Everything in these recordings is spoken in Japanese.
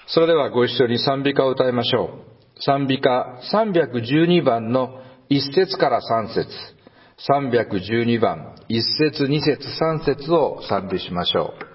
それではご一緒に賛美歌を歌いましょう。賛美歌312番の1節から3節、312番1節2節3節を賛美しましょう。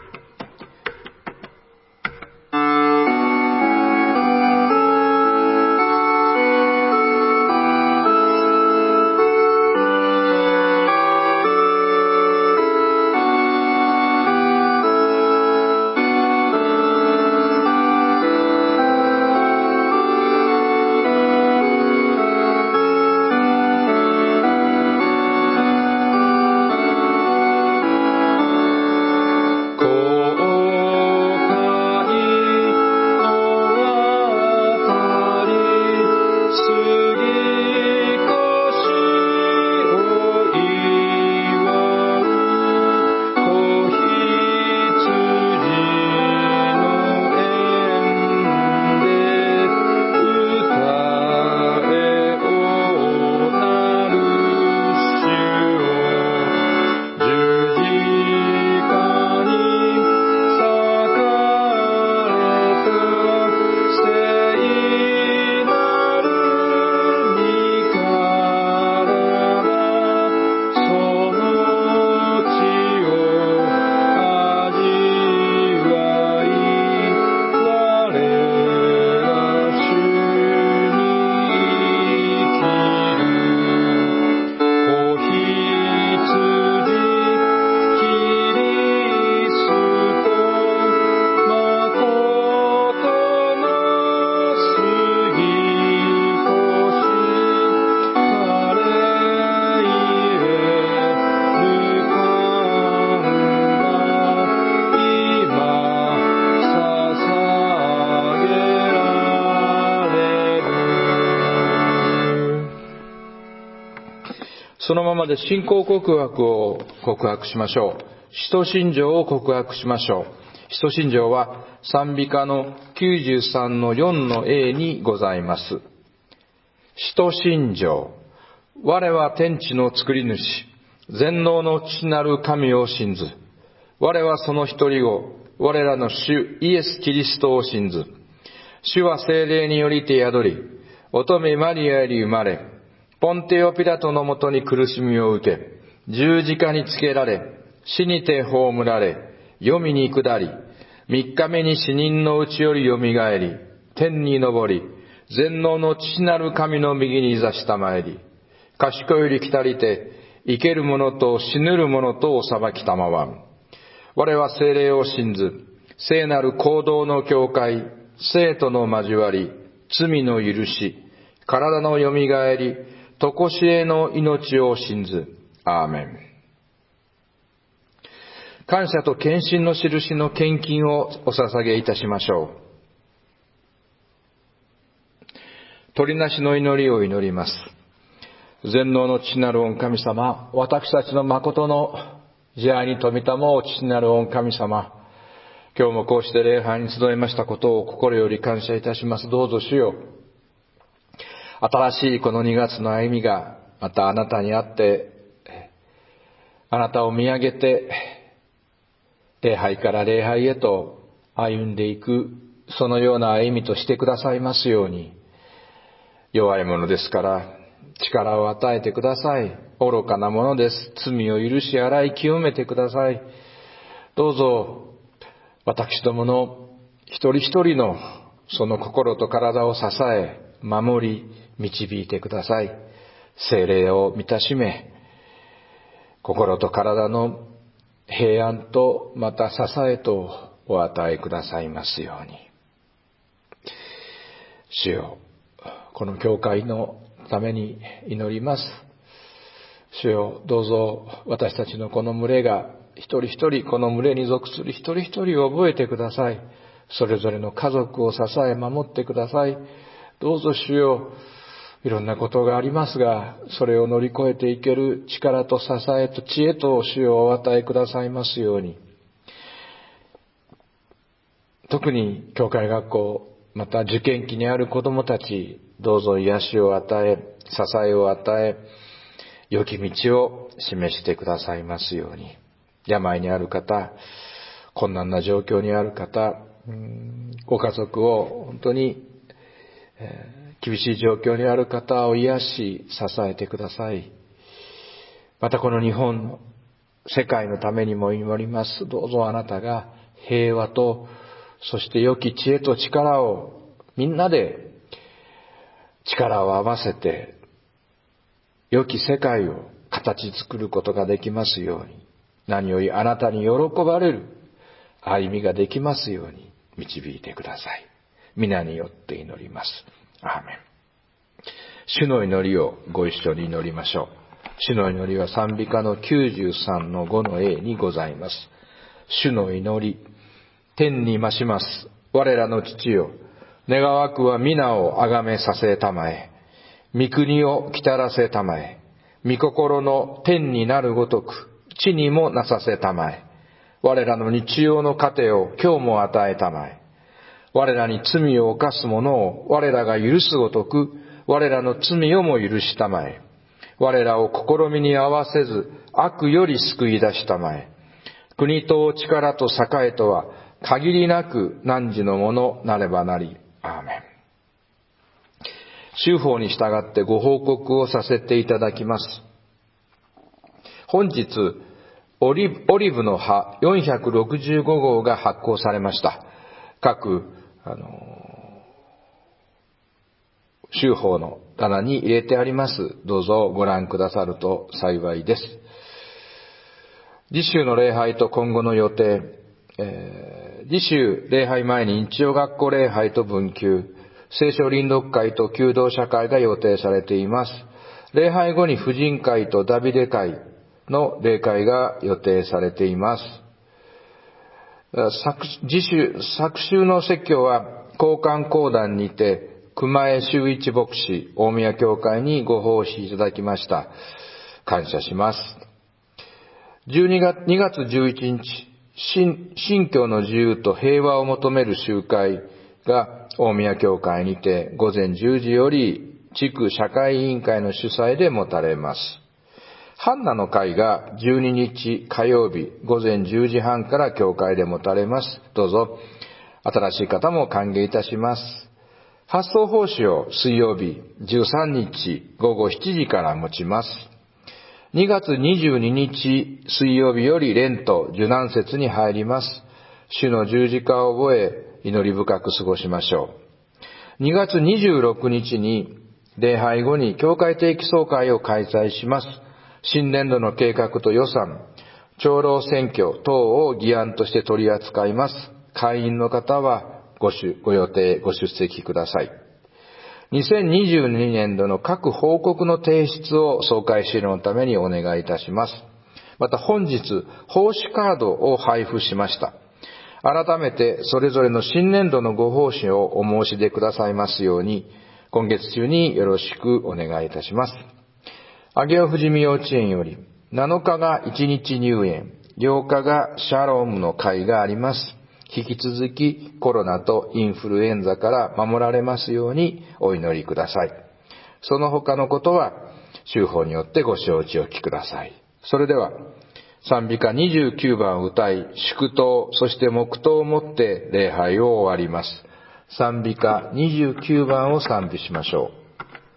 そのままで信仰告白を告白しましょう。使徒信条を告白しましょう。使徒信条は賛美歌の93の4の A にございます。使徒信条。我は天地の作り主、全能の父なる神を信ず。我はその一人を、我らの主イエス・キリストを信ず。主は聖霊によりて宿り、乙女マリアより生まれ、ポンテオピラトのもとに苦しみを受け、十字架につけられ、死にて葬られ、黄泉に下り、三日目に死人のうちよりよみがえり、天に昇り、全能の父なる神の右に座したまえり、賢より来たりて、生ける者と死ぬる者とお裁きたまわん。我は聖霊を信ず、聖なる行動の教会、聖との交わり、罪の許し、体のよみがえり、とこしえの命を信ず。アーメン。感謝と献身の印の献金をお捧げいたしましょう。鳥なしの祈りを祈ります。全能の父なる御神様、私たちの誠の慈愛に富みたも父なる御神様、今日もこうして礼拝に集いましたことを心より感謝いたします。どうぞ主よ、新しいこの2月の歩みがまたあなたにあって、あなたを見上げて礼拝から礼拝へと歩んでいく、そのような歩みとしてくださいますように。弱いものですから力を与えてください。愚かなものです。罪を許し洗い清めてください。どうぞ私どもの一人一人のその心と体を支え守り導いてください。聖霊を満たしめ、心と体の平安とまた支えとお与えくださいますように。主よ、この教会のために祈ります。主よ、どうぞ私たちのこの群れが一人一人、この群れに属する一人一人を覚えてください。それぞれの家族を支え守ってください。どうぞ主よ、いろんなことがありますが、それを乗り越えていける力と支えと知恵と主をお与えくださいますように。特に教会学校、また受験期にある子どもたち、どうぞ癒しを与え、支えを与え、良き道を示してくださいますように。病にある方、困難な状況にある方、 ご家族を本当に、厳しい状況にある方を癒し支えてください。またこの日本の世界のためにも祈ります。どうぞあなたが平和と、そして良き知恵と力をみんなで力を合わせて良き世界を形作ることができますように、何よりあなたに喜ばれる歩みができますように導いてください。皆によって祈ります。アーメン。主の祈りをご一緒に祈りましょう。主の祈りは賛美歌の93の5の A にございます。主の祈り、天に増します。我らの父よ、願わくは皆をあがめさせたまえ。御国を来たらせたまえ。御心の天になるごとく、地にもなさせたまえ。我らの日曜の糧を今日も与えたまえ。我らに罪を犯す者を我らが許すごとく、我らの罪をも許したまえ。我らを試みに合わせず、悪より救い出したまえ。国と力と栄とは、限りなく汝のものなればなり。アーメン。修法に従ってご報告をさせていただきます。本日、オリブの葉465号が発行されました。各、修法の棚に入れてあります。どうぞご覧くださると幸いです。次週の礼拝と今後の予定、次週礼拝前に日曜学校礼拝と文休、聖書臨読会と弓道者会が予定されています。礼拝後に婦人会とダビデ会の礼会が予定されています。昨週の説教は交換講談にて熊江修一牧師大宮教会にご奉仕いただきました。感謝します。2月11日、信教の自由と平和を求める集会が大宮教会にて午前10時より地区社会委員会の主催で持たれます。ハンナの会が12日火曜日午前10時半から教会で持たれます。どうぞ新しい方も歓迎いたします。発送奉仕を水曜日13日午後7時から持ちます。2月22日水曜日よりレント受難節に入ります。主の十字架を覚え祈り深く過ごしましょう。2月26日に礼拝後に教会定期総会を開催します。新年度の計画と予算、長老選挙等を議案として取り扱います。会員の方はご予定、ご出席ください。2022年度の各報告の提出を総会資料のためにお願いいたします。また本日、奉仕カードを配布しました。改めてそれぞれの新年度のご奉仕をお申し出くださいますように、今月中によろしくお願いいたします。上尾富士見幼稚園より、7日が1日入園、8日がシャロームの会があります。引き続きコロナとインフルエンザから守られますようにお祈りください。その他のことは修法によってご承知おきください。それでは賛美歌29番を歌い、祝祷そして黙祷をもって礼拝を終わります。賛美歌29番を賛美しましょう。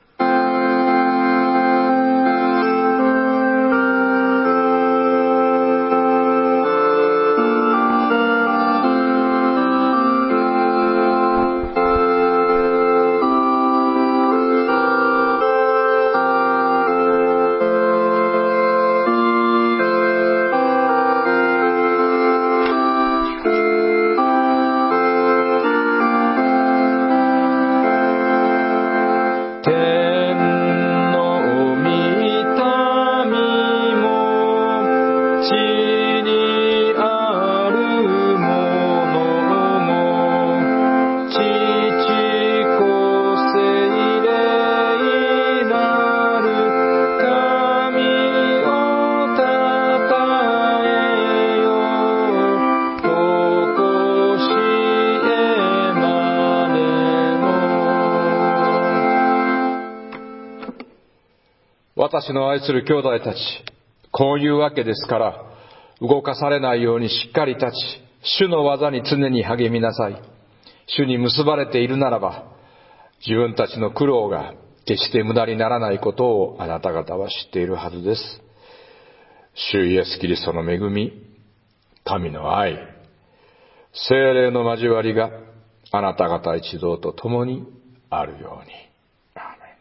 私の愛する兄弟たち、こういうわけですから、動かされないようにしっかり立ち、主の技に常に励みなさい。 主に結ばれているならば、自分たちの苦労が決して無駄にならないことをあなた方は知っているはずです。主イエス・キリストの恵み、神の愛、聖霊の交わりがあなた方一同と共にあるように。アーメン。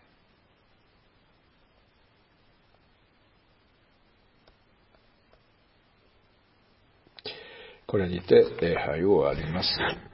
これにて礼拝を終わります。